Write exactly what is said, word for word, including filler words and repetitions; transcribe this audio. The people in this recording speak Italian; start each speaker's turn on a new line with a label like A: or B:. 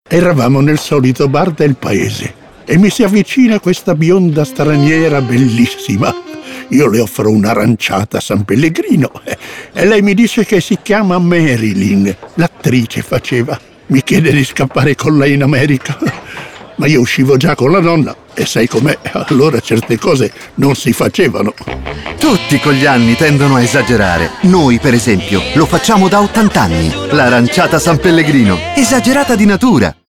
A: Eravamo nel solito bar del paese e mi si avvicina questa bionda straniera bellissima. Io le offro un'aranciata a San Pellegrino e lei mi dice che si chiama Marilyn, l'attrice faceva. Mi chiede di scappare con lei in America, ma io uscivo già con la nonna e sai com'è, allora certe cose non si facevano.
B: Tutti con gli anni tendono a esagerare. Noi, per esempio, lo facciamo da ottanta anni. L'aranciata San Pellegrino, esagerata di natura.